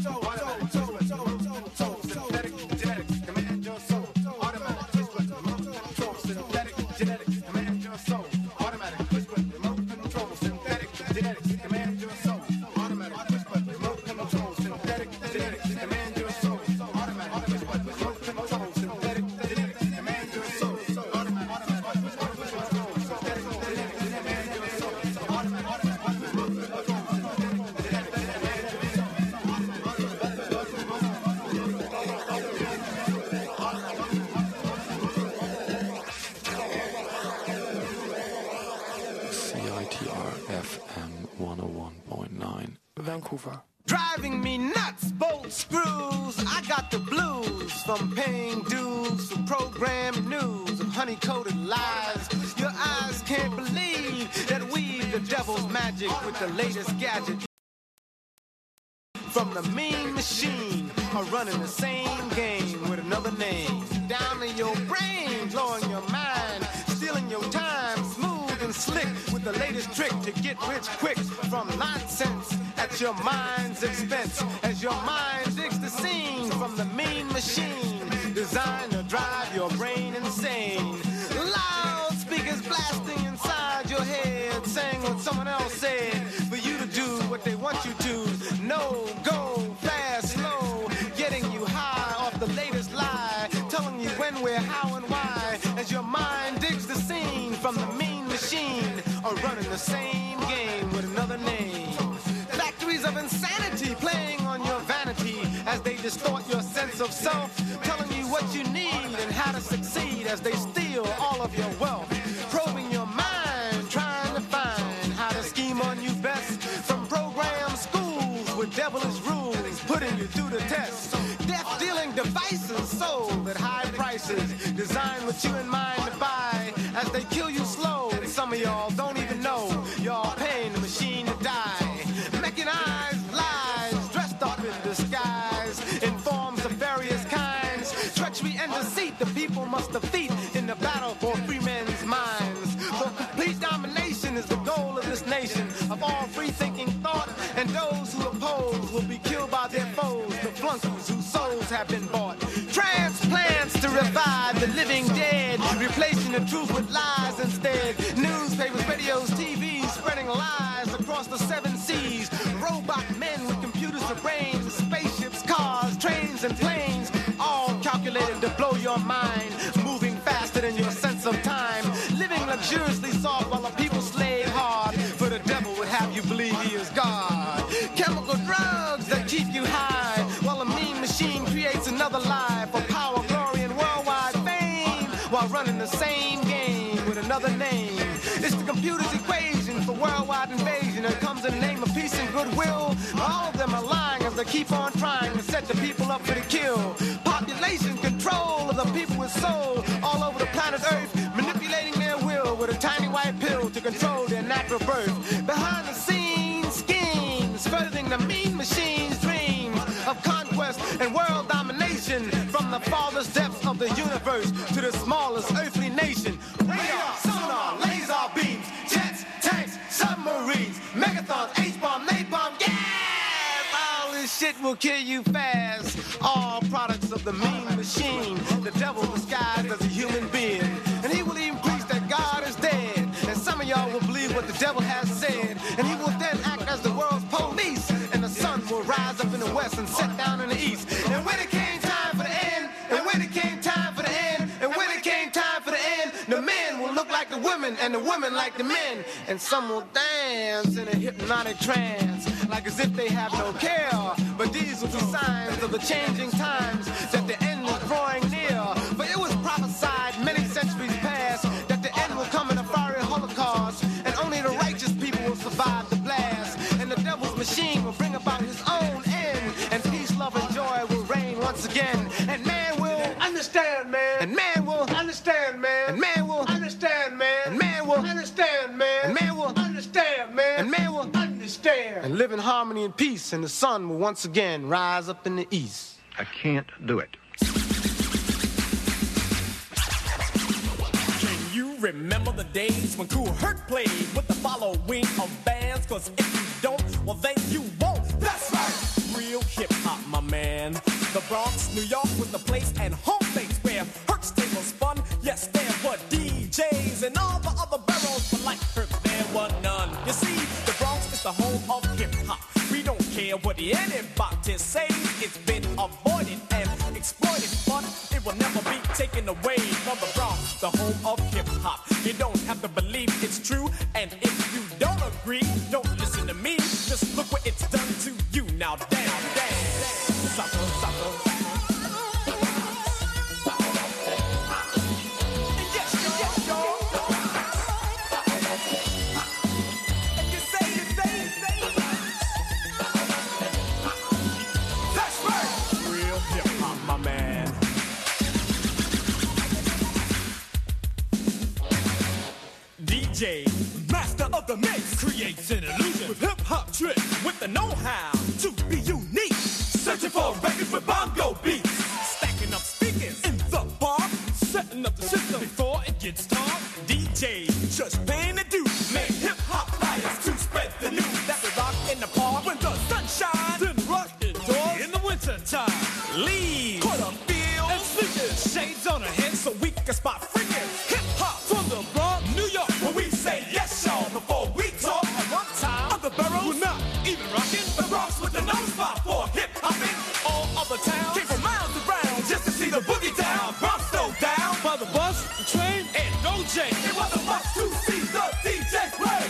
Vancouver. Driving me nuts, bolt screws. I got the blues from paying dues, from program news, of honey-coated lies. Your eyes can't believe that we've the devil's magic with the latest gadget. From the mean machine, are running the same game with another name. Down in your brain, blowing your mind, stealing your time, smooth and slick with the latest trick to get rich quick from nonsense at your mind's expense. As your mind digs the scene from the mean machine, designed to drive your brain insane. Loudspeakers blasting inside your head, saying what someone else said, for you to do what they want you to. No, go, fast, slow, getting you high off the latest lie, telling you when, where, how, and why. As your mind digs the scene from the mean machine, are running the same game with another name. Factories of insanity playing on your vanity as they distort your sense of self, telling you what you need and how to succeed as they steal all of your wealth. Probing your mind, trying to find how to scheme on you best. From program schools with devilish rules, putting you through the test. Death-dealing devices sold at high prices, designed with you in mind to buy, as they kill you slow. And some of y'all don't even know y'all paying the machine to die. Mechanized lies, dressed up in disguise, in forms of various kinds. Treachery and deceit the people must defeat in the battle for free men's minds. For complete domination is the goal of this nation, of all free-thinking thought, and those who oppose will be killed by their foes, the flunkies whose souls have been bought. Transplants to revive the living dead, replacing the truth with lies instead. Newspapers, radios, TVs, spreading lies across the 7 seas. Robot men with computers for brains, spaceships, cars, trains, and planes, all calculated to blow your mind, moving faster than your sense of time, living luxuriously soft while the people slave hard, for the devil would have you believe he is God. Chemical drugs that keep you high, while a mean machine creates another lie for power, glory, and worldwide fame, while running the same game with another name. It's the computer's equation for worldwide invasion. It comes in the name of peace and goodwill. All of them are lying as they keep on trying to set the people up for the kill. Population control of the people with soul all over the planet Earth, manipulating their will with a tiny white pill to control their natural birth. Behind the scenes schemes, furthering the mean machine's dreams of conquest and world domination, from the farthest depths of the universe to the smallest earthly nation. Radar, sonar, laser beams, jets, tanks, submarines, megathons, H-bomb, napalm, gas! All this shit will kill you fast. All products of the mean machine, the devil disguised as a human being. And he will even preach that God is dead. And some of y'all will believe what the devil has said. And he will then act as the world's police. And the sun will rise up in the west and set down in the east. And when it came time for the end, and when it came time for the end, and when it came time for the end, the men will look like the women and the women like the men. And some will dance in a hypnotic trance, like as if they have no care. But these will be signs of the changing times, that the end is drawing near. For it was prophesied many centuries past that the end will come in a fiery holocaust, and only the righteous people will survive the blast. And the devil's machine will bring about his own end, and peace, love, and joy will reign once again. And man will understand, man. And man will understand, man. And man will understand, man. And man will understand, man. And man will understand, man. And man will understand. And live in harmony and peace, and the sun will once again rise up in the east. I can't do it. Can you remember the days when Kool Herc played with the following of bands? Cause if you don't, well then you won't. That's right. Real hip-hop The Bronx, New York was the place and home base where Herc's tables spun. Yes, there were DJs and all the other boroughs, but like Herc, there were none. You see, the Bronx is the home of hip-hop. We don't care what anybody says. It's been avoided and exploited, but it will never be taken away from the Bronx, the home of hip-hop. You don't have to believe it's true, and if you don't agree, don't listen to me. Just look what it's done to you. Now down, sucker, sucker. Yes, y'all. And you say. That's right. Real hip-hop, my man. DJ, master of the mix, creates an illusion with hip-hop tricks, with the know-how to be unique. Searching for records with bongo beats, stacking up speakers in the bar, setting up the system before it gets dark. DJ, just paying the dues, make hip-hop flyers to spread the news. That we rock in the park when the sun shines, then rock indoors in the winter time. Leave quarter field and sneakers, shades on our heads so we can spot freakers. Hip-hop from the Bronx, New York, where we say yes, y'all, before we talk. At one time, other boroughs were not even rocking. The Bronx was the no spot for hip-hopping. All other towns came from miles around just to see the boogie down. Bronx though down by the bus, the train, and OJ. It was a must to see the DJ play.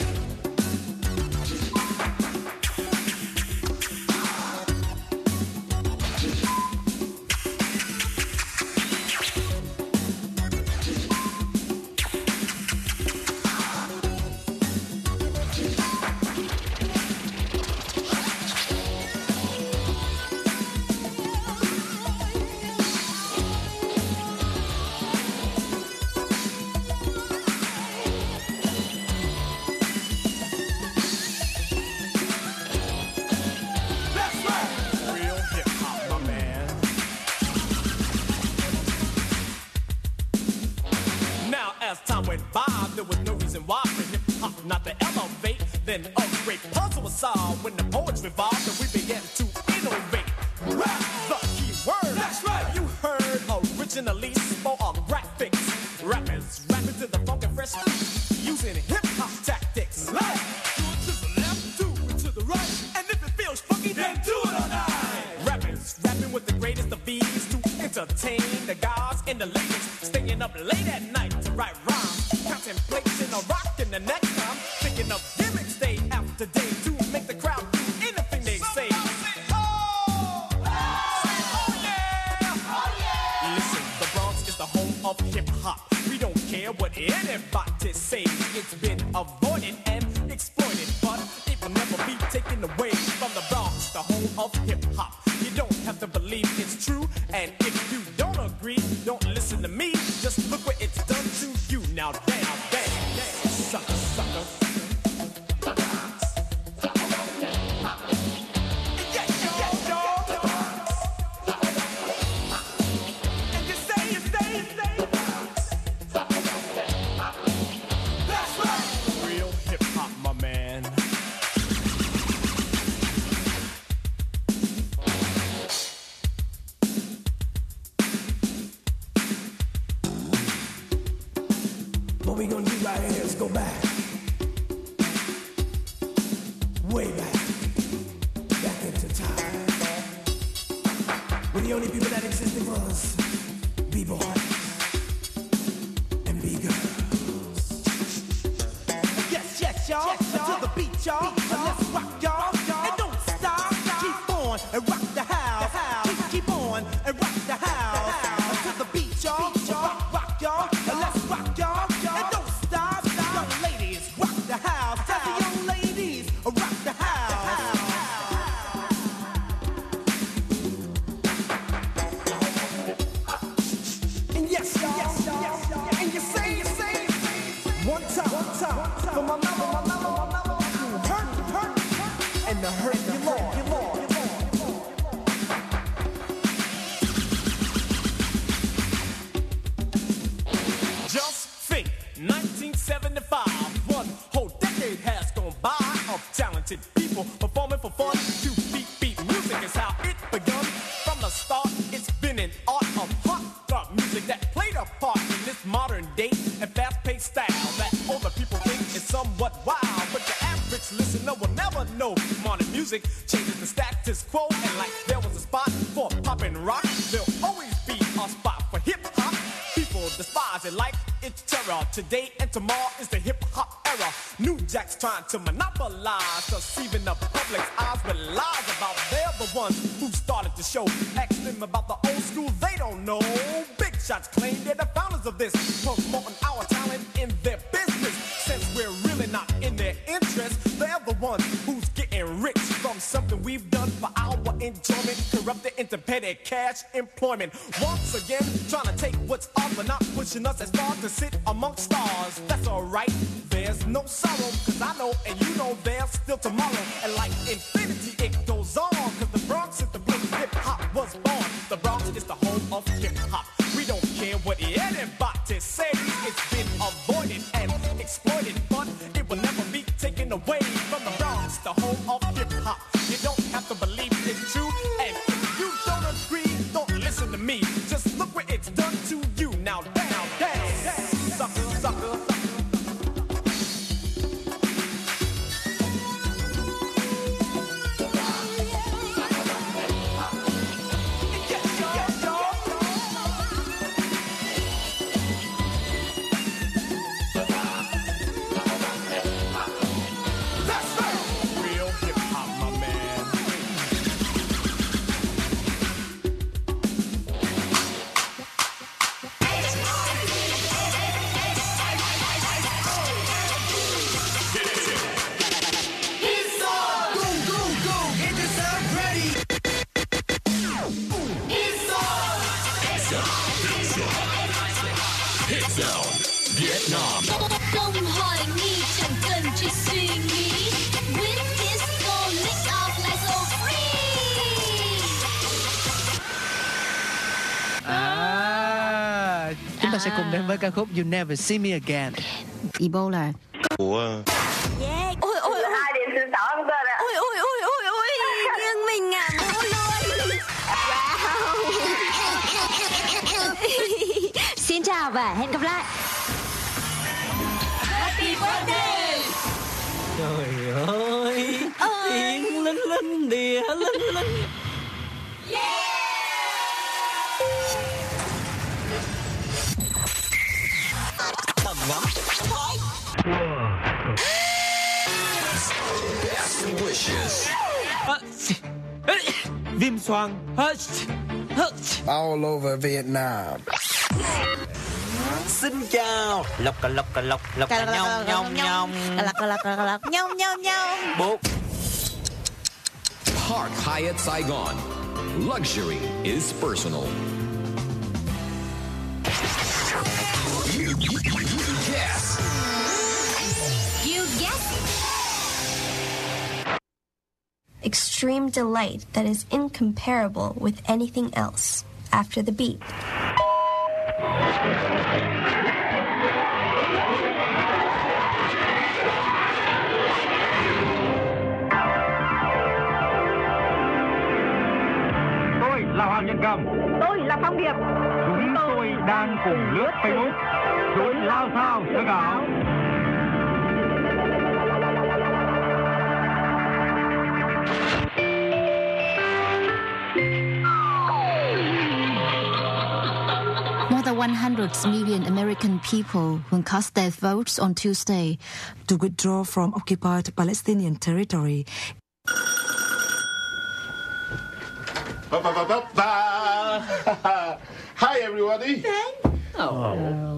As time went by, there was no reason why for hip-hop not to elevate. Then a great puzzle was solved when the poets revived and we began to innovate. Rap, the key word. That's right. You heard originally for graphics. Rappers rapping to the funk and fresh using hip-hop tactics. Like, do it to the left, do it to the right. And if it feels funky, then do it all night. Rappers rapping with the greatest of ease to entertain the guys and the ladies. Staying up late at night to write rhymes, contemplating a rock in the next time, thinking of gimmicks day after day to make the crowd do anything they say. Oh yeah. Listen, the Bronx is the home of hip-hop. We don't care what anybody says. It's been avoided and exploited, but it will never be taken away from the Bronx, the home of hip-hop. You don't have to believe it's true, and if you don't agree, don't listen to me. Just look what it's done to you. Now down, sucker, sucker. Yes, y'all. And you say. That's right. Real hip-hop, my man. What we gonna do right here is go back. Way back into time. When the only people that existed was B-boys and B-girls. Yes, y'all. To the beat, y'all. Let's rock, y'all. And don't stop. Keep on and rock the house. Keep on and rock the house. To the beat, y'all. Rock, y'all. Let's rock, y'all. And don't stop. Young ladies, rock the house. Tell the young ladies, rock the house. And yes, y'all. And you say. One time. For my mama, who hurt. And the hurt you Lord. Just think, 1975, one whole decade has gone by of talented people performing for fun to beat music is how it begun. From the know modern music changes the status quo. And like there was a spot for pop and rock, there'll always be a spot for hip-hop. People despise it like it's terror. Today and tomorrow is the hip-hop era. New Jack's trying to monopolize, deceiving the public's eyes with lies about they're the ones who started the show. Ask them about the old school, they don't know. Big shots claim they're the founders of this, promoting our talent in their business. Since we're really not in their interest, they're the ones who's getting rich from something we've done for our enjoyment, corrupted into petty cash employment. Once again, trying to take what's ours, but not pushing us as far to sit amongst stars. That's alright, there's no sorrow, cause I know and you know there's still tomorrow. And like infinity, it goes on, cause the Bronx is the place hip-hop was born. The Bronx is the home of hip-hop. We don't care what anybody says, it's been avoided and exploited, but it will never be taken away from the Bronx, the home of hip-hop. You don't have to believe it's true, and if you don't agree, don't listen to me. Just look what it's done to you. Now down, sucker, sucker. Câu hỏi nghi chẳng cần chỉ suy nghĩ. With disco, lick off like so free. Chúng ta sẽ cùng đến với ca khúc You Never See Me Again. Ebola. Ủa? Yeah. Ôi ôi ôi. 2 điểm sự sợ không cơ nè. Ôi ôi ôi ôi ôi. Nhưng mình ngả mua luôn. Wow. Xin chào và hẹn gặp lại. Happy birthday. Trời ơi, tiếng linh linh đìa linh linh. Tầm ngắm. Best wishes. Viêm xoang. All over Vietnam. Xin chào. Lọc cà lọc cà lọc lọc cà nhông nhông nhông. Lọc nhông nhông nhông. Bố. Park Hyatt Saigon. Luxury is personal. You guess. You guessed it. Extreme delight that is incomparable with anything else. After the beat. Tôi là Hoàng Nhân Cầm. Tôi là Phong Điệp. Chúng tôi đang cùng lướt Facebook. Chúng lao sao sơ gạo. More than 100 million American people will cast their votes on Tuesday to withdraw from occupied Palestinian territory. Hi, everybody. Oh.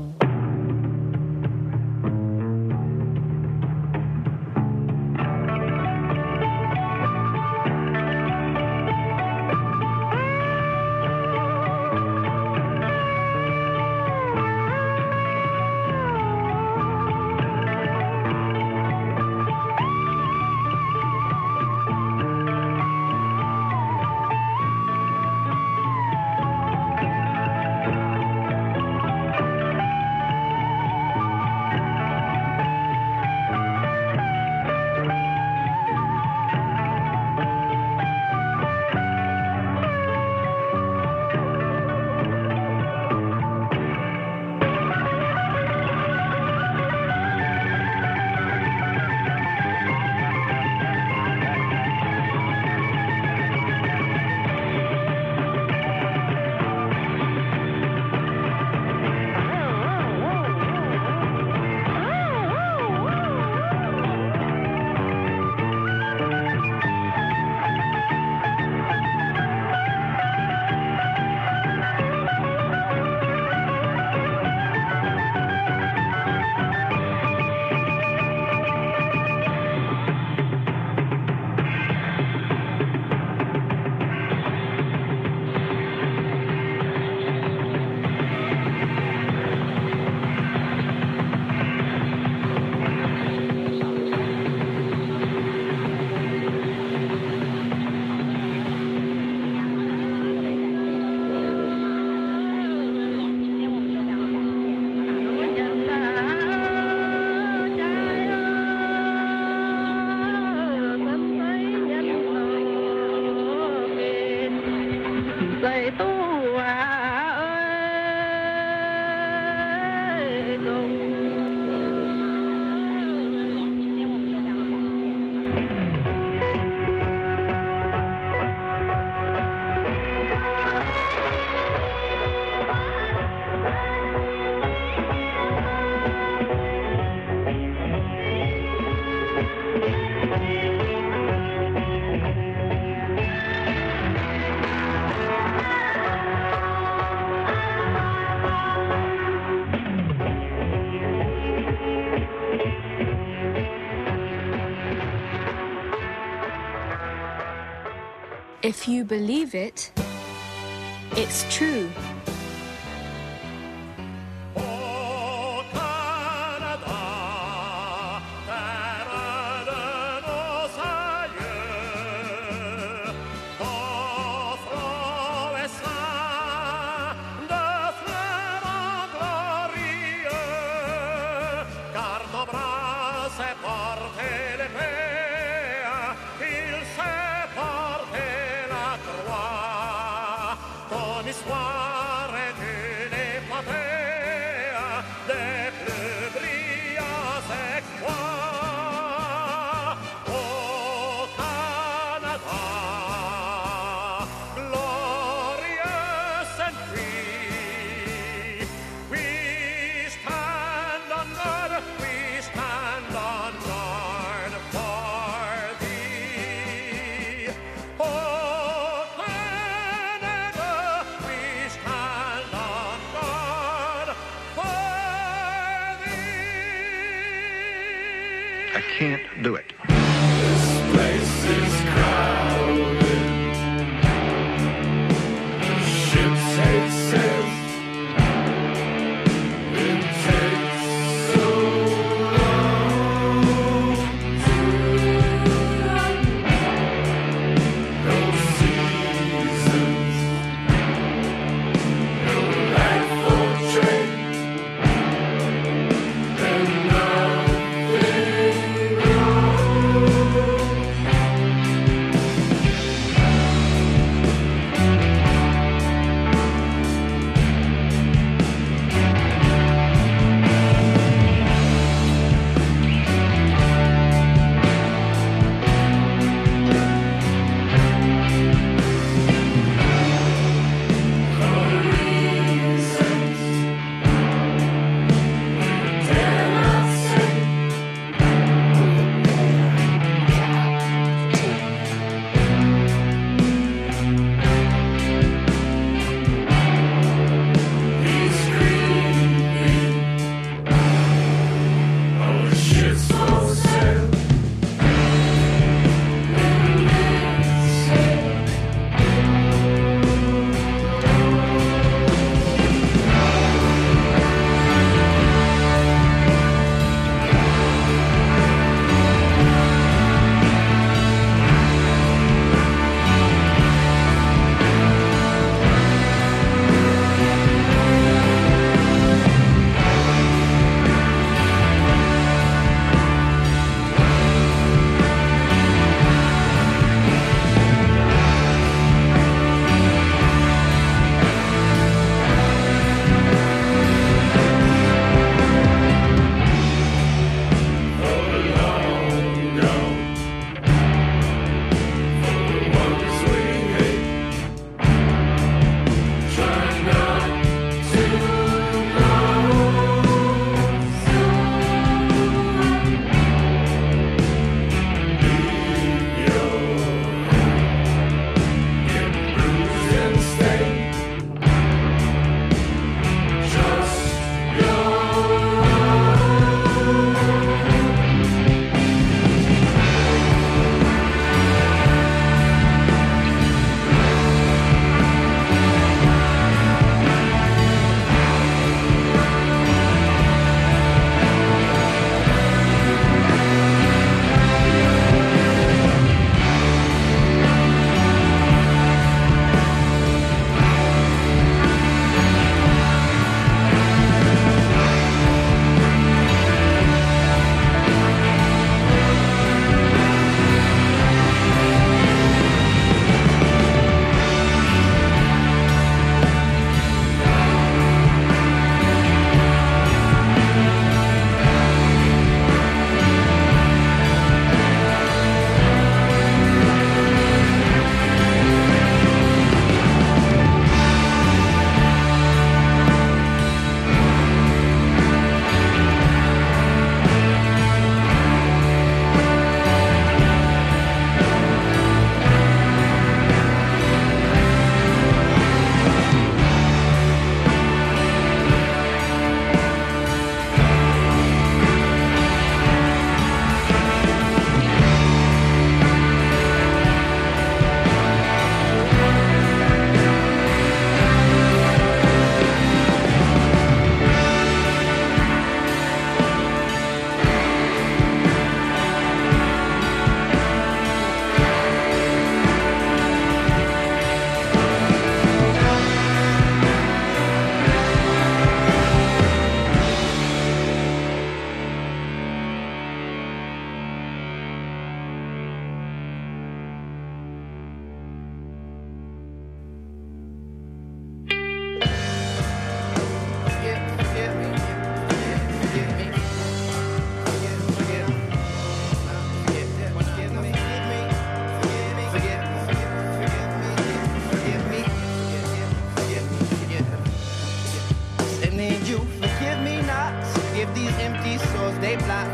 If you believe it, it's true. I can't do it. This place is crowded. Ships hate sails. It takes so long to run. No seasons, no life for trade, and nothing wrong.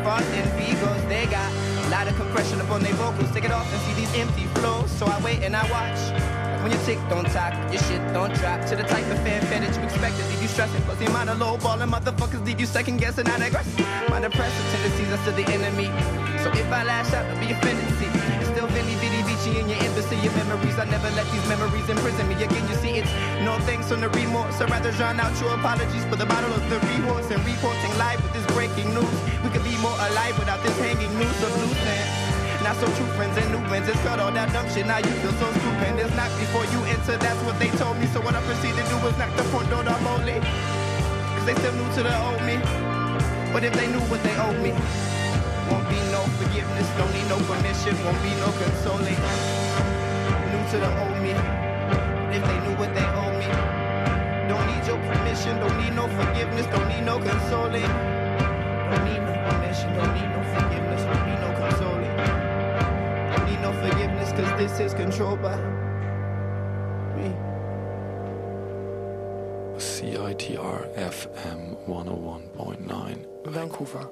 frost and Vigos, they got a lot of compression up on their vocals. Take it off and see these empty flows. So I wait and I watch. When your tick don't talk, your shit don't drop. To the type of fanfare that you expected, leave you stressing. Plus the amount of low balling motherfuckers leave you second guessing. I digress. My depressive tendencies are still the enemy. So if I lash out, I'll be offended. See, it's still Vinny Vitty Vici in your embassy. Your memories, I never let these memories imprison me. Again, you see, it's no thanks on the remorse. I'd rather drown out your apologies for the bottle of the remorse and reporting live with this breaking news. We could be more alive without this hanging noose of loose ends. Not so true friends and new friends. It's got all that dumb shit. Now you feel so stupid. It's not before you enter. That's what they told me. So what I proceed to do was knock the front door down boldly. Cause they still new to the old me. But if they knew what they owed me, won't be no forgiveness. Don't need no permission. Won't be no consoling. New to the old me. If they knew what they owe me, don't need your permission. Don't need no forgiveness. Don't need no consoling. Don't need no permission. Don't need no forgiveness. Don't need no consoling. No forgiveness, cause this is controlled by me. CITR FM 101.9 Vancouver.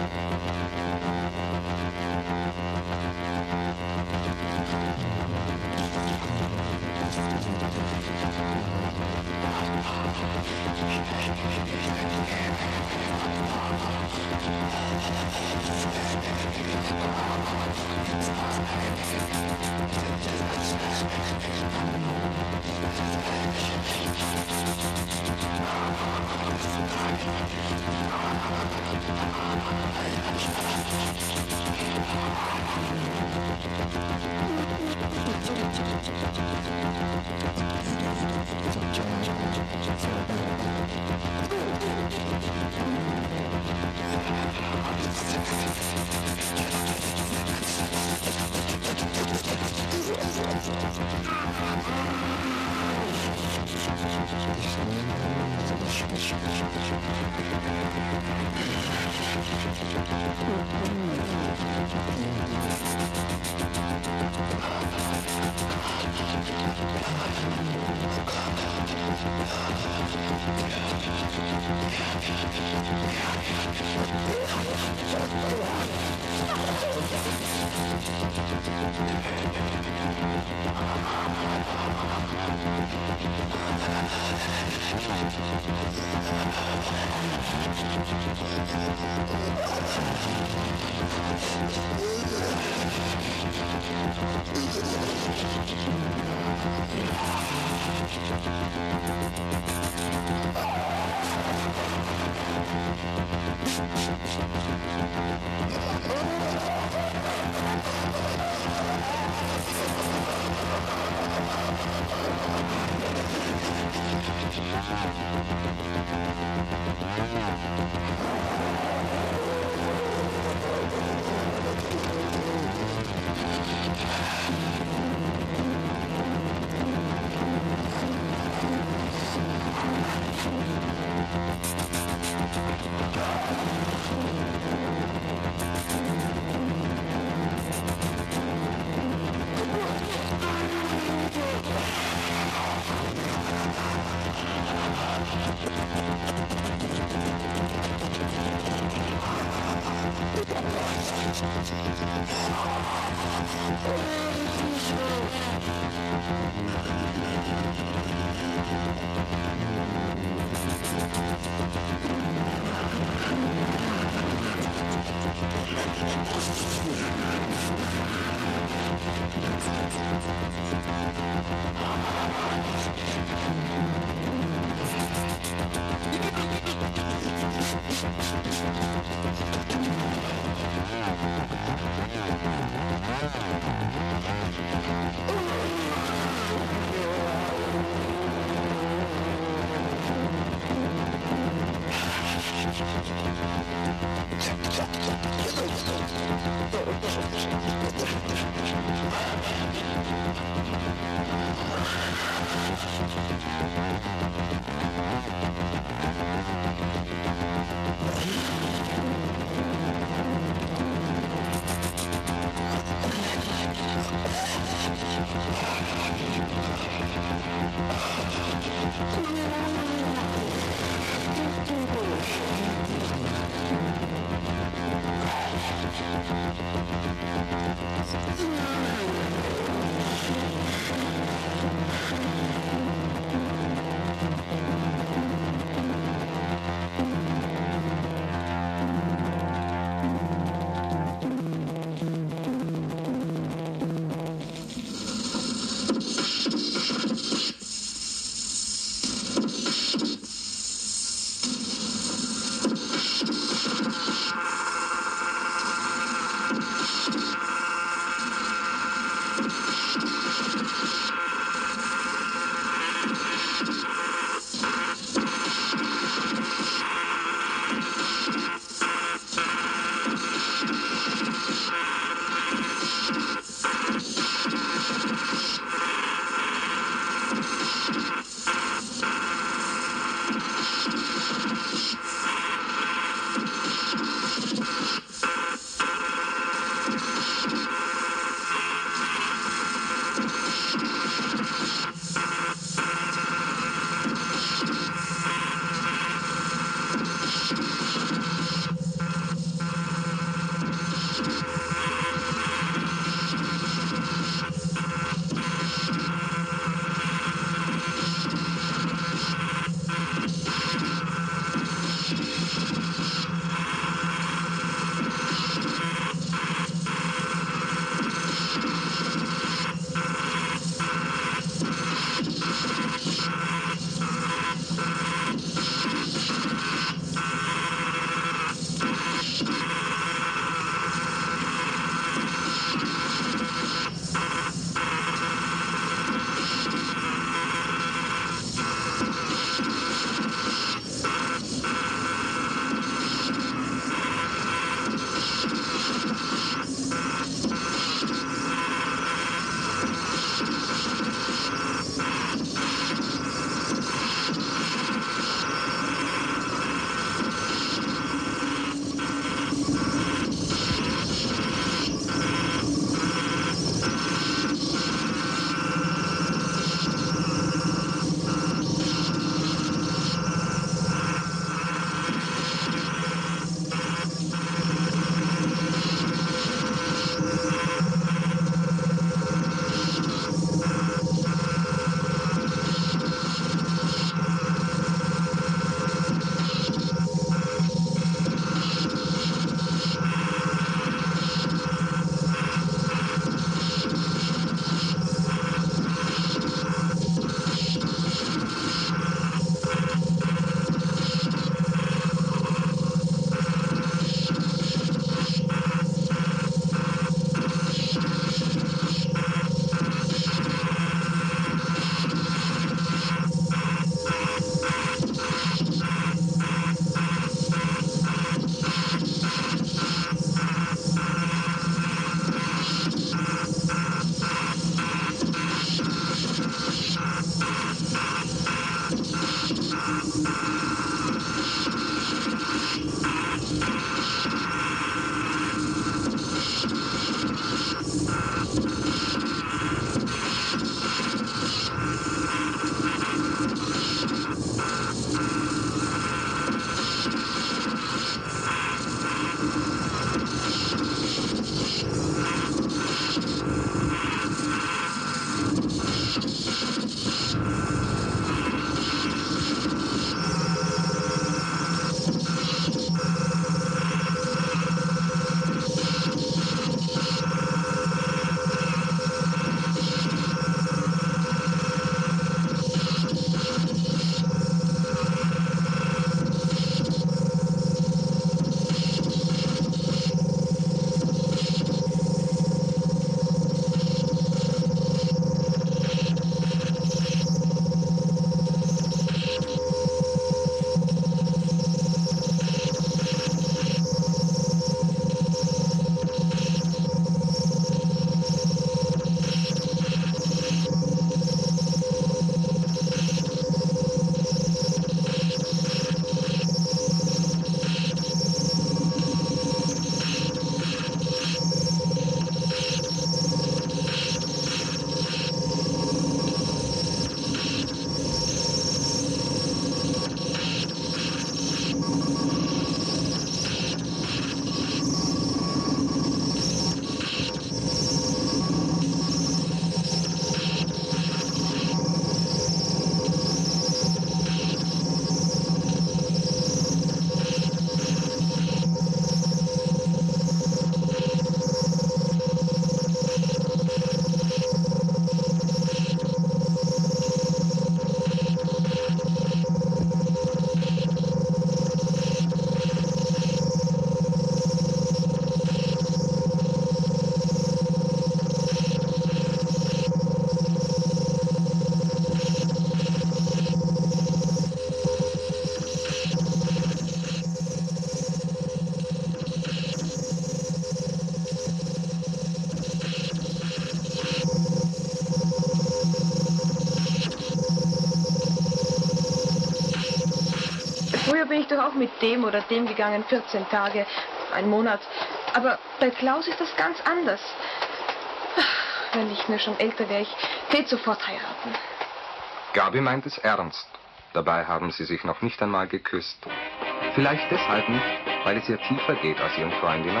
ich doch auch mit dem oder dem gegangen, 14 Tage, einen Monat. Aber bei Klaus ist das ganz anders. Wenn ich nur schon älter wäre, ich täte sofort heiraten. Gabi meint es ernst. Dabei haben sie sich noch nicht einmal geküsst. Vielleicht deshalb nicht, weil es ihr tiefer geht als ihren Freundinnen.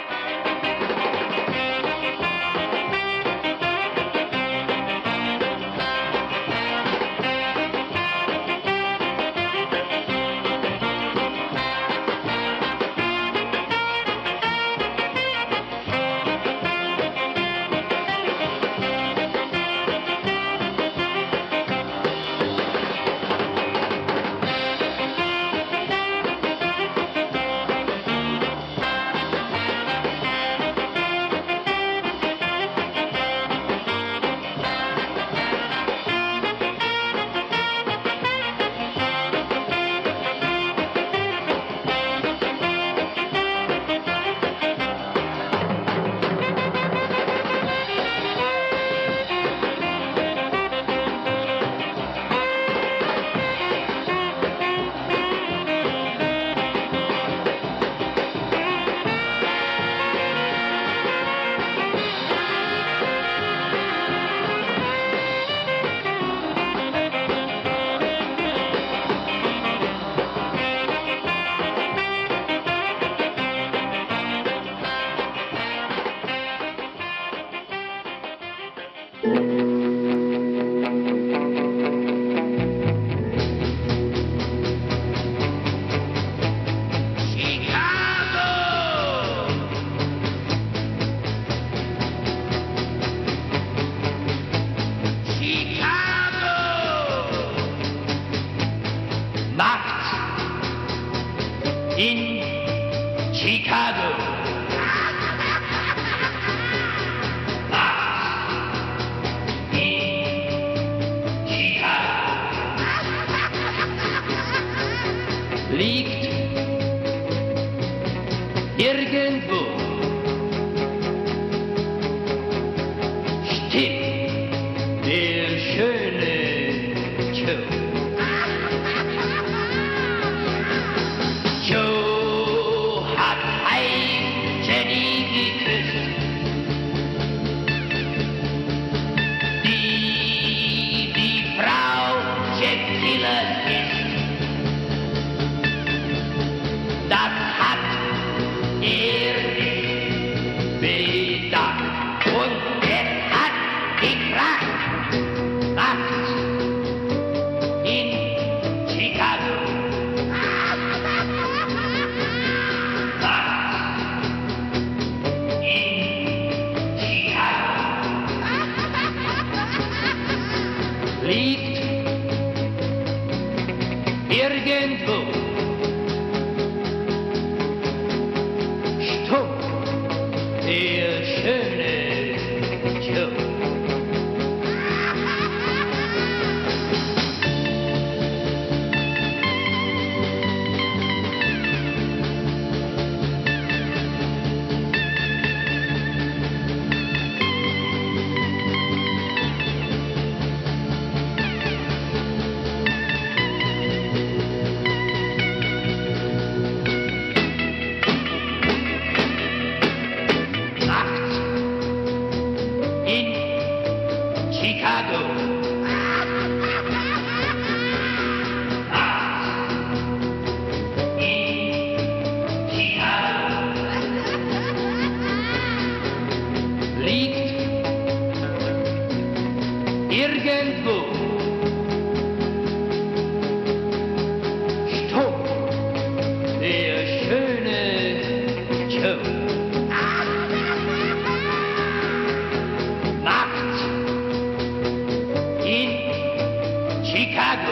in Chicago. Liegt irgendwo still der schöne Joe. Joe hat Jenny geküsst, die Frau Jack Dylan ist. Das hat er bedacht und er hat gefragt, nachts in Chicago. Nachts in Chicago liegt irgendwo der schöne Joe. Chicago. Liegt irgendwo stumm der schöne Joe. Nachts in Chicago.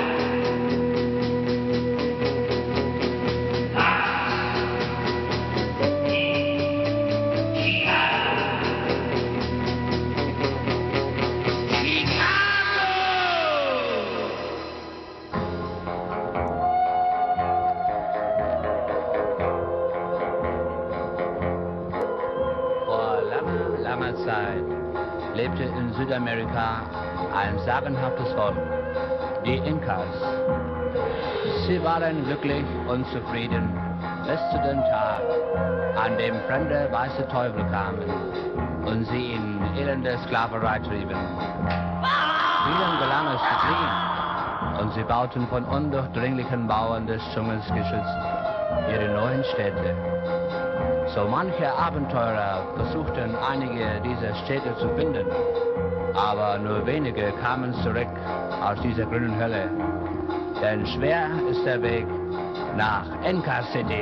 Langer Zeit lebte in Südamerika ein sagenhaftes Volk, die Inkas, Sie waren glücklich und zufrieden bis zu dem Tag, an dem fremde weiße Teufel kamen und sie in elende Sklaverei trieben. Ihnen gelang es zu fliehen und sie bauten von undurchdringlichen Mauern des Dschungels geschützt ihre neuen Städte. So manche Abenteurer versuchten einige dieser Städte zu finden, aber nur wenige kamen zurück aus dieser grünen Hölle. Denn schwer ist der Weg nach Enka City.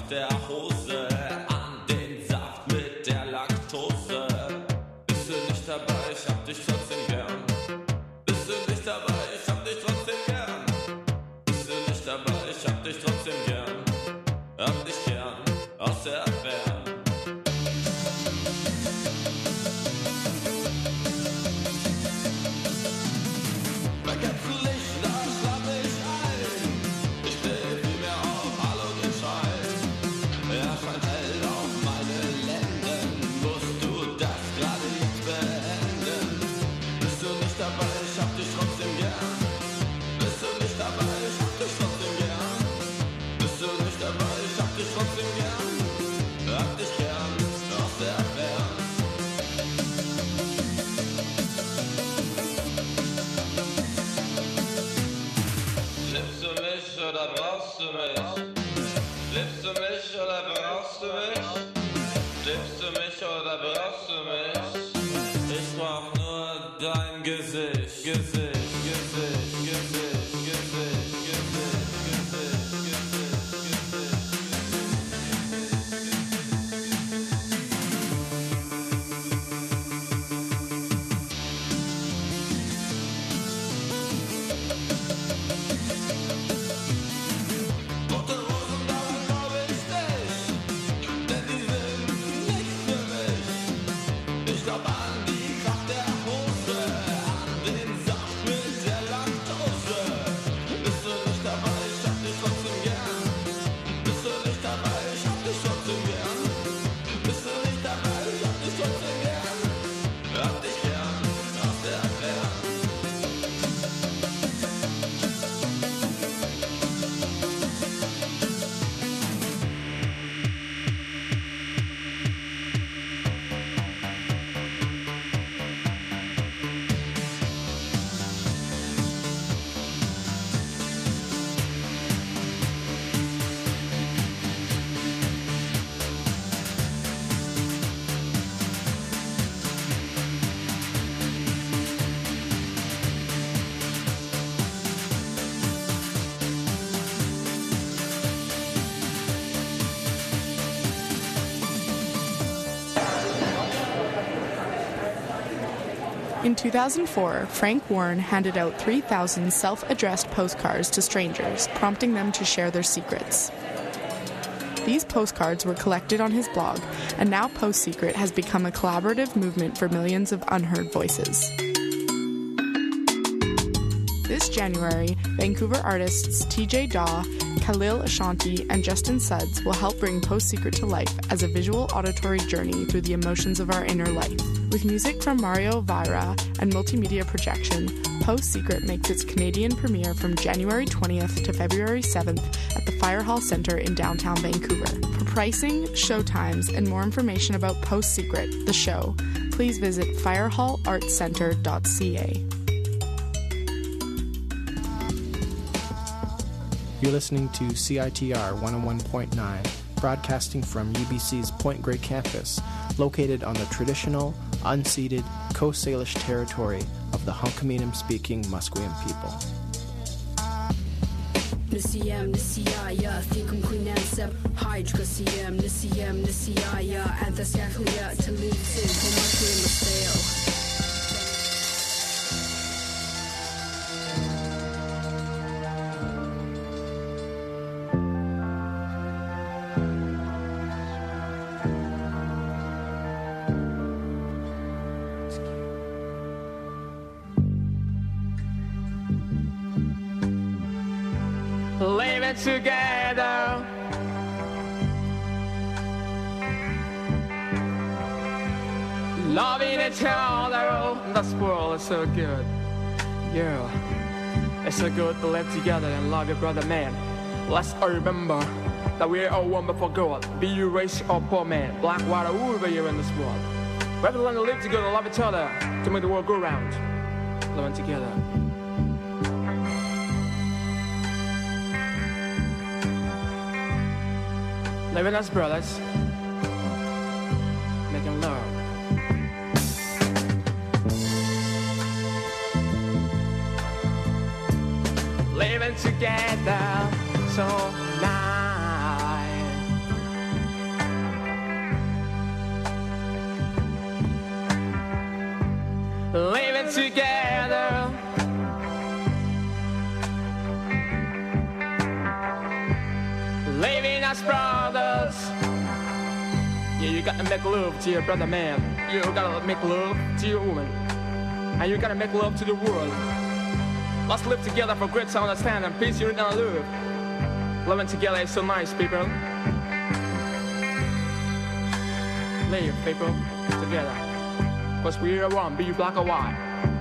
der Hose an den Saft mit der Laktose. Bist du nicht dabei, ich hab dich trotzdem gern. Bist du nicht dabei, ich hab dich trotzdem gern. Bist du nicht dabei, ich hab dich trotzdem gern. Hab dich gern aus der Ferne. Vergesst du nicht, da schlaf ich ein. Ich steh vielmehr auf Halogenschein. Er scheint hell auf meine Lenden. Musst du das gerade jetzt beenden? Bist du nicht dabei, ich hab dich trotzdem gern. Bist du nicht dabei, ich hab dich trotzdem gern. Bist du nicht dabei, ich hab dich trotzdem gern. Hab dich gern aus der Ferne. Liebst du mich oder brauchst du mich? Liebst du mich oder brauchst du mich? Liebst du mich oder brauchst du mich? Ich brauch nur dein Gesicht, Gesicht, Gesicht, Gesicht, Gesicht, Gesicht, Gesicht, Rote Rosen, daran glaub ich nicht, denn die sind nicht für mich. Ich glaub an die Kraft der Hose, an den Saft mit der Laktose. Bist du nicht dabei, ich hab dich trotzdem gern. Bist du nicht dabei, ich hab dich trotzdem gern. Bist du nicht dabei, ich hab dich trotzdem gern. Hab dich gern aus der Ferne. In 2004, Frank Warren handed out 3,000 self-addressed postcards to strangers, prompting them to share their secrets. These postcards were collected on his blog, and now Post Secret has become a collaborative movement for millions of unheard voices. This January, Vancouver artists TJ Daw, Khalil Ashanti, and Justin Suds will help bring Post Secret to life as a visual auditory journey through the emotions of our inner life. With music from Mario Vaira and multimedia projection, Post Secret makes its Canadian premiere from January 20th to February 7th at the Fire Hall Centre in downtown Vancouver. For pricing, showtimes, and more information about Post Secret, the show, please visit firehallartscentre.ca. You're listening to CITR 101.9, broadcasting from UBC's Point Grey campus, located on the traditional, unceded Coast Salish territory of the Hunkaminam-speaking Musqueam people. Nisiyam Nisiyaya Thikum Quinansem Hydrocasiam Nisiyam Nisiyaya Anthasaclia Talutin Homakim Mastale. Live it together. Loving each other. Oh, this world is so good. Yeah, it's so good to live together and love your brother, man. Let's all remember that we are all one before God. Be you rich or poor man, black, white, or whoever you're in this world. We have to learn to live together, love each other, to make the world go round. Living together. Living as brothers, making love. Living together so nice. brothers. Yeah, you gotta make love to your brother, man. You gotta make love to your woman. And you gotta make love to the world. Let's live together for great understanding, peace, unity, and love. Living together is so nice, people. Live, people, together. Cause we are one, be you black or white.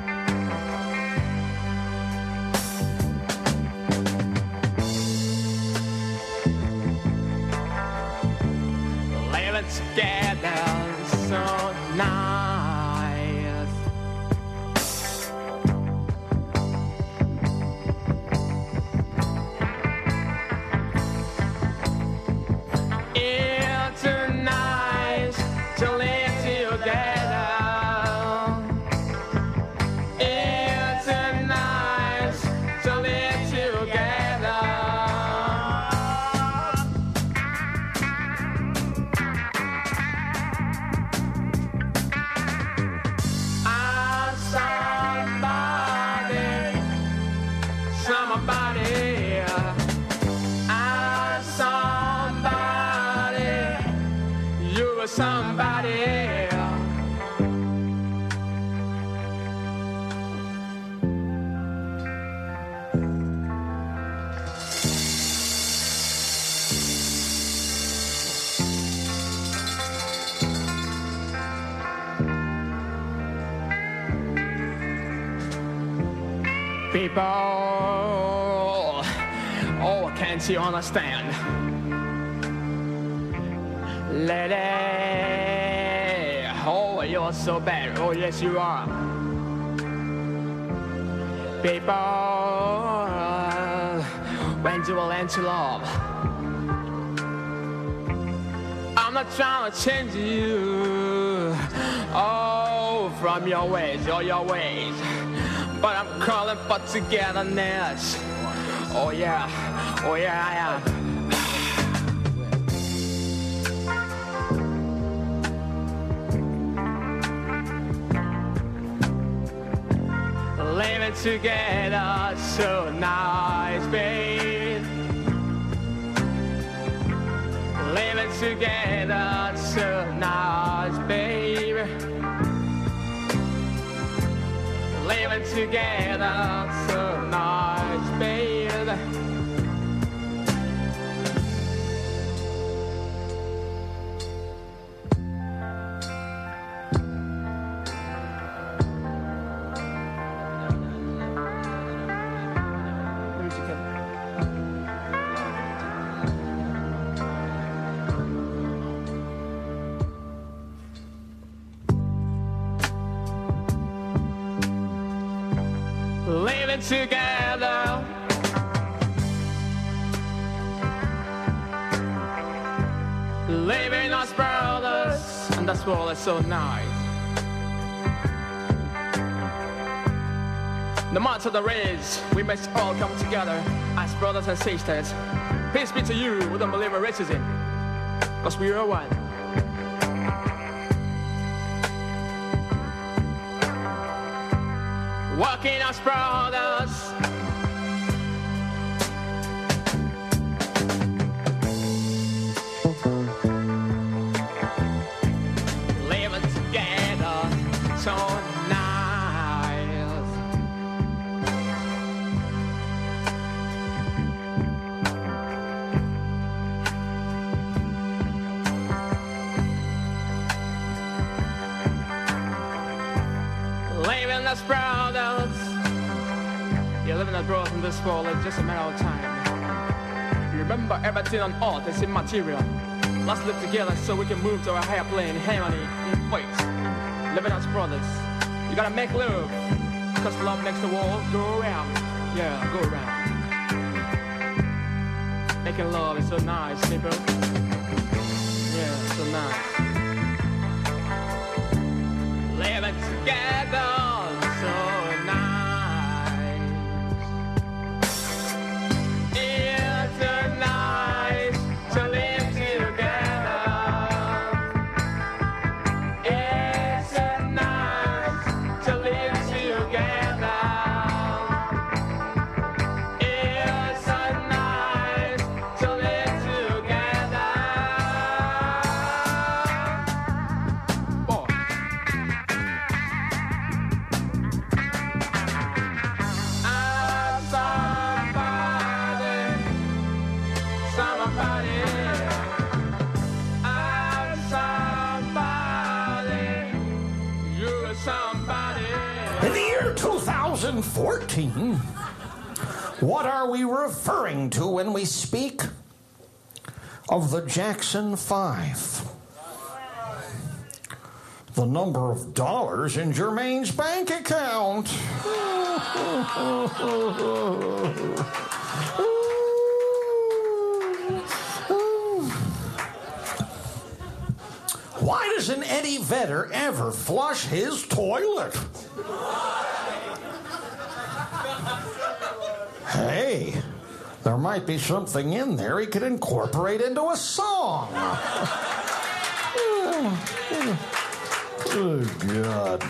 Living together, so nice. It's nice to live together. It's nice to live together. I'm somebody, I'm somebody, you're somebody. People, oh, can't you understand? Lady, oh, you're so bad. Oh, yes, you are. People, when you will learn to love? I'm not trying to change you, oh, from your ways or your ways. But I'm calling for togetherness. Oh yeah, I am. Living together, so nice, babe. Living together, so nice, baby. Living together, so nice, baby. Living together, living as brothers, and that's all is so nice. No matter the race, we must all come together as brothers and sisters. Peace be to you who don't believe in racism, cause we are one. Walking as brothers, living together, so nice. Living as brothers. You're living as brothers in this world, it's just a matter of time. Remember, everything on earth is immaterial. Let's live together so we can move to a higher plane, harmony, in faith. Living as brothers. You gotta make love, cause love makes the world go around. Yeah, go around. Making love is so nice, people. Yeah, so nice. Living together, so nice. It's nice to live together. It's nice to live together. It's nice to live together. 2014, what are we referring to when we speak of the Jackson 5? The number of dollars in Jermaine's bank account. Why doesn't Eddie Vedder ever flush his toilet? Hey, there might be something in there he could incorporate into a song. Good God.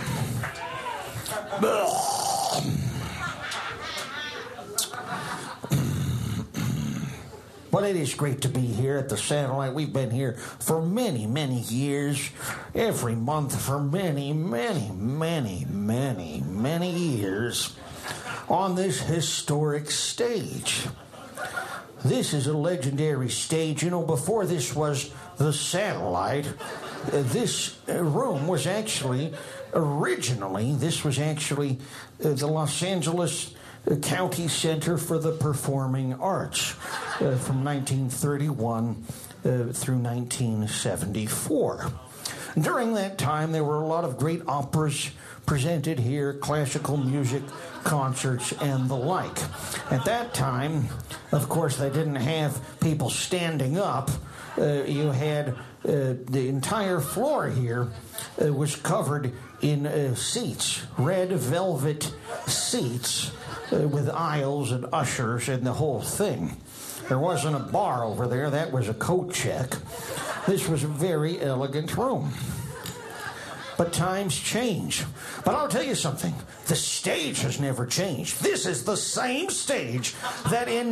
Well, it is great to be here at the Satellite. We've been here for many, many years. Every month for many, many, many, many, many years on this historic stage. This is a legendary stage. You know, before this was the Satellite, this room was actually, originally, this was actually the Los Angeles County Center for the Performing Arts from 1931 through 1974. During that time, there were a lot of great operas presented here, classical music, concerts, and the like. At that time, of course, they didn't have people standing up. You had the entire floor here was covered in seats, red velvet seats with aisles and ushers and the whole thing. There wasn't a bar over there. That was a coat check. This was a very elegant room. But times change. But I'll tell you something. The stage has never changed. This is the same stage that in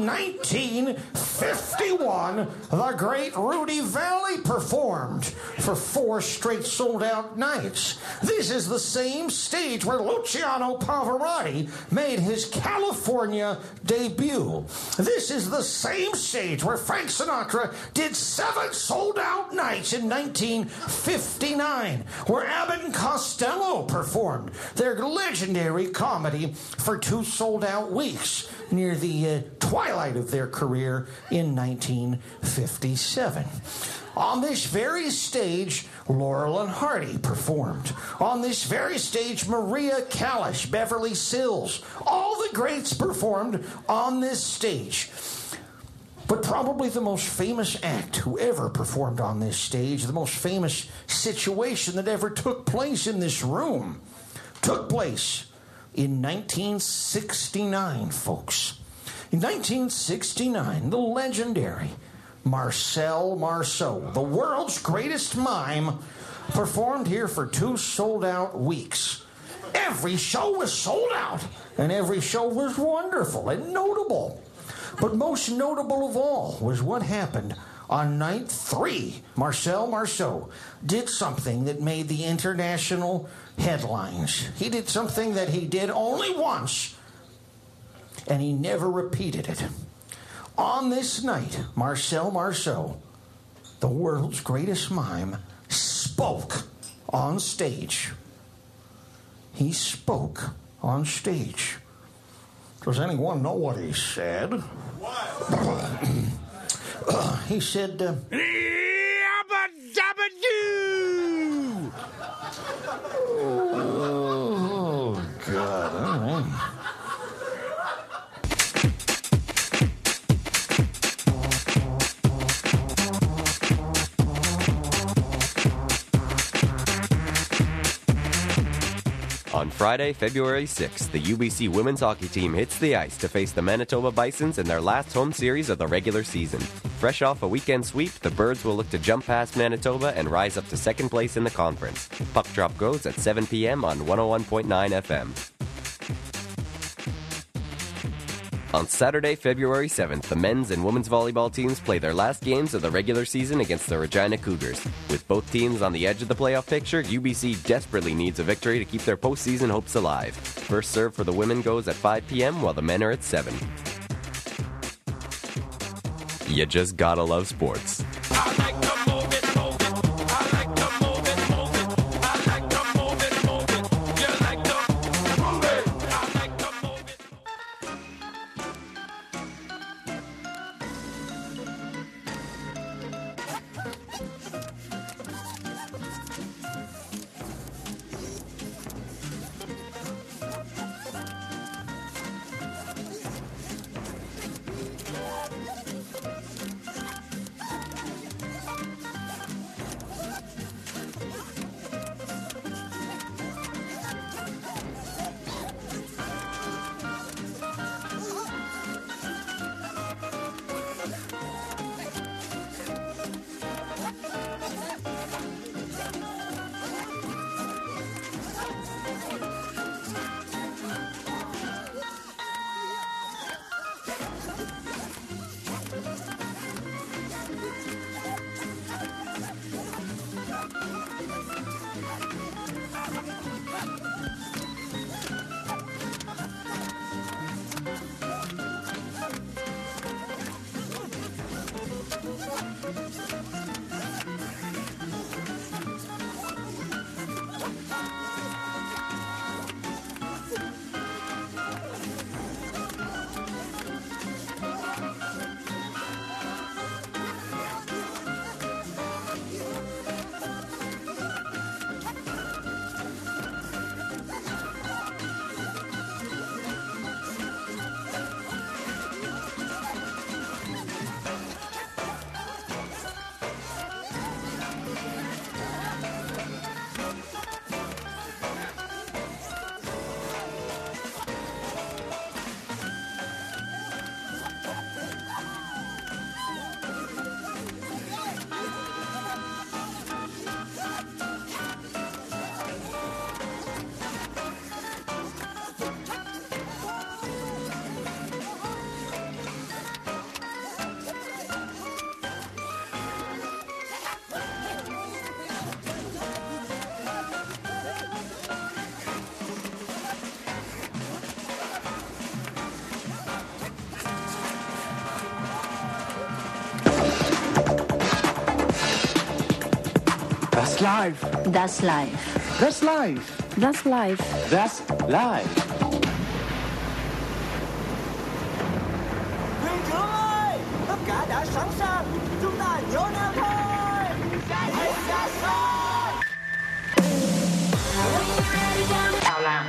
1951, the great Rudy Valley performed for 4 straight sold-out nights. This is the same stage where Luciano Pavarotti made his California debut. This is the same stage where Frank Sinatra did 7 sold-out nights in 1959, where Abbott and Costello performed their legendary comedy for 2 sold-out weeks near the twilight of their career in 1957. On this very stage, Laurel and Hardy performed. On this very stage, Maria Callas, Beverly Sills, all the greats performed on this stage. But probably the most famous act who ever performed on this stage, the most famous situation that ever took place in this room, took place in 1969, folks. In 1969, the legendary Marcel Marceau, the world's greatest mime, performed here for 2 sold-out weeks. Every show was sold out, and every show was wonderful and notable. But most notable of all was what happened on night 3. Marcel Marceau did something that made the international headlines. He did something that he did only once, and he never repeated it. On this night, Marcel Marceau, the world's greatest mime, spoke on stage. He spoke on stage. Does anyone know what he said? What? He said, Yabba dabba doo! Oh, God, all right. On Friday, February 6th, the UBC women's hockey team hits the ice to face the Manitoba Bisons in their last home series of the regular season. Fresh off a weekend sweep, the Birds will look to jump past Manitoba and rise up to second place in the conference. Puck drop goes at 7 p.m. on 101.9 FM. On Saturday, February 7th, the men's and women's volleyball teams play their last games of the regular season against the Regina Cougars. With both teams on the edge of the playoff picture, UBC desperately needs a victory to keep their postseason hopes alive. First serve for the women goes at 5 p.m. while the men are at 7. You just gotta love sports. That's life. That's life. That's life. That's life. That's life. Thuyền trưởng ơi, tất cả đã sẵn sàng, chúng ta vô neo thôi. Hãy ra sao? Tao làm.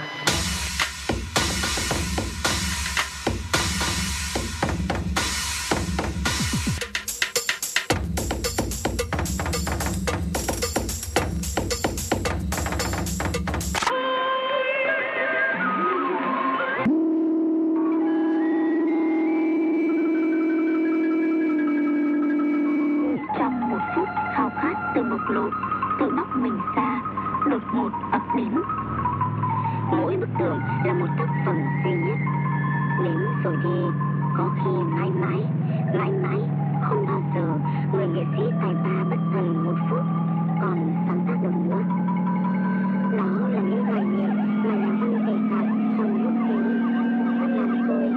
Từ bộc lộ, tự bóc mình ra, đột ngột ập đến. Mỗi bức tường là một tác phẩm duy nhất. Đến rồi đi, có khi mãi mãi, không bao giờ người nghệ sĩ tài ba bất thần một phút còn sáng tác được nữa. Đó là những hoài niệm mà nhà văn kể lại trong lúc ký phát làm tôi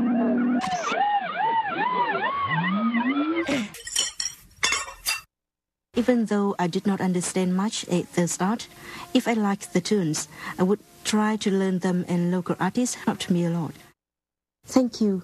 Even though I did not understand much at the start, if I liked the tunes, I would try to learn them, and local artists helped me a lot. Thank you.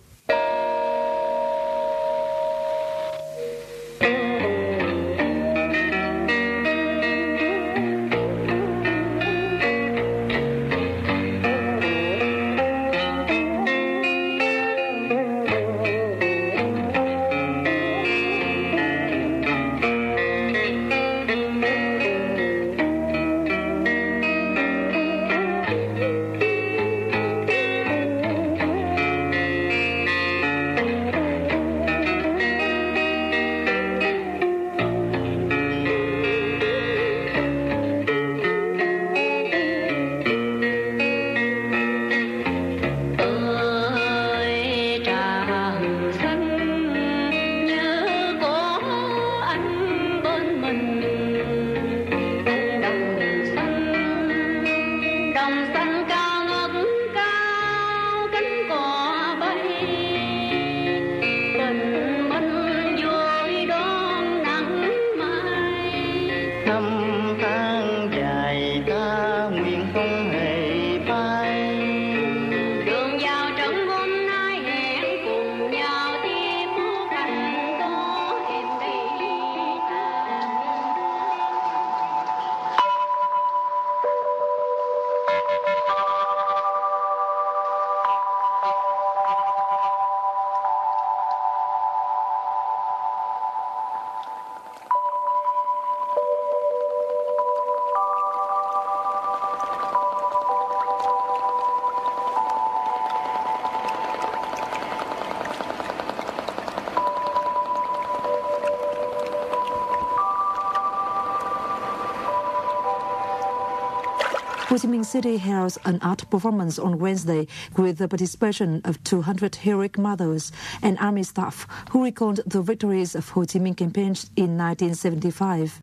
Ho Chi Minh City held an art performance on Wednesday with the participation of 200 heroic mothers and army staff who recalled the victories of Ho Chi Minh campaign in 1975.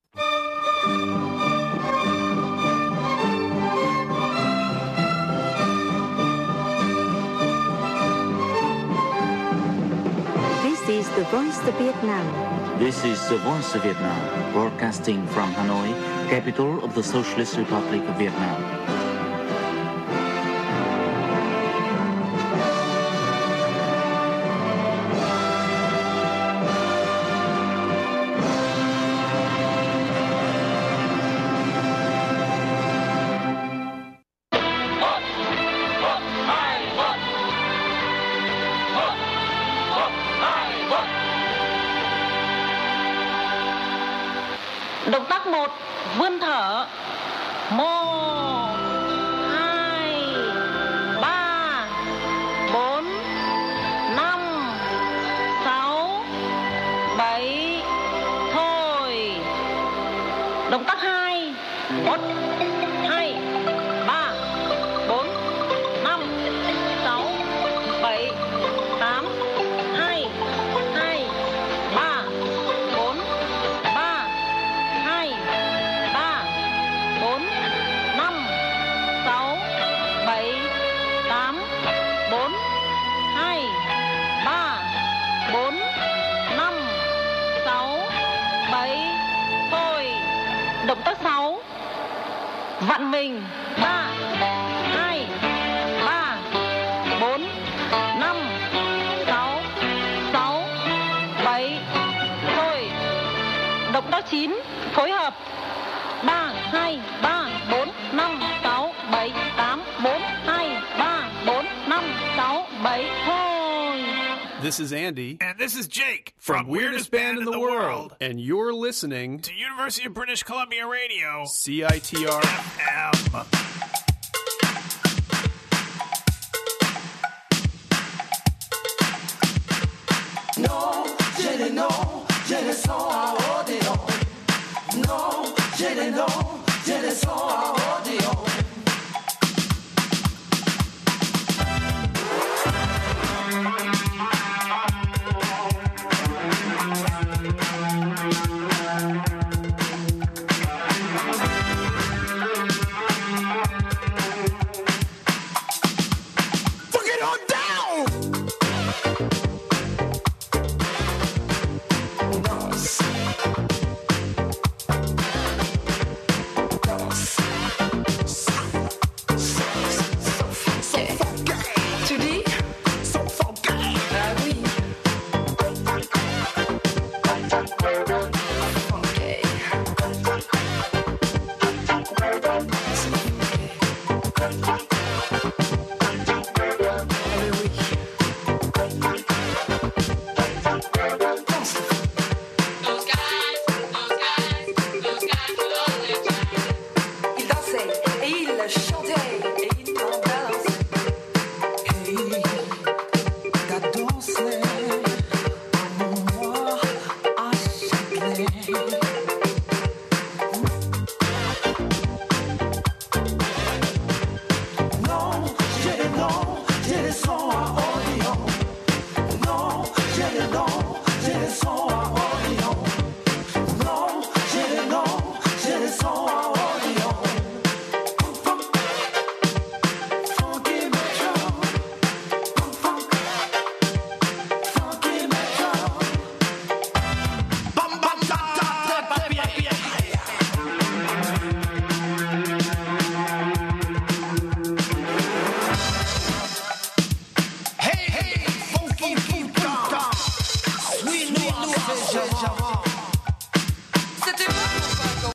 This is the Voice of Vietnam. This is the Voice of Vietnam, broadcasting from Hanoi, capital of the Socialist Republic of Vietnam. Động tác 1, vươn thở. 1, 2, 3, 4, 5, 6, 7. Thôi. Động tác 2. 1, 2, 3, 4, 5, 6, 7, 8, 2, 2, 3, 4, 3, 2, 3, 4, 5, 6, 7, 8, 4, 2, 3, 4, 5, 6, 7. Thôi. Động tác 6. vặn mình. 3, 2, 3, 4, 5, 6, 6, 7. Thôi. Động tác 9, phối hợp. 3, 2, 3, 4, 5, 6, 7, 8, 4, 2, 3, 4, 5, 6, 7. Thôi. This is Andy. And this is Jake from Weirdest Band in the World. And you're listening to University of British Columbia Radio. CITR FM. Non, j'ai les noms, j'ai les sons à Odéon. Non, j'ai les noms, j'ai les sons à Odéon.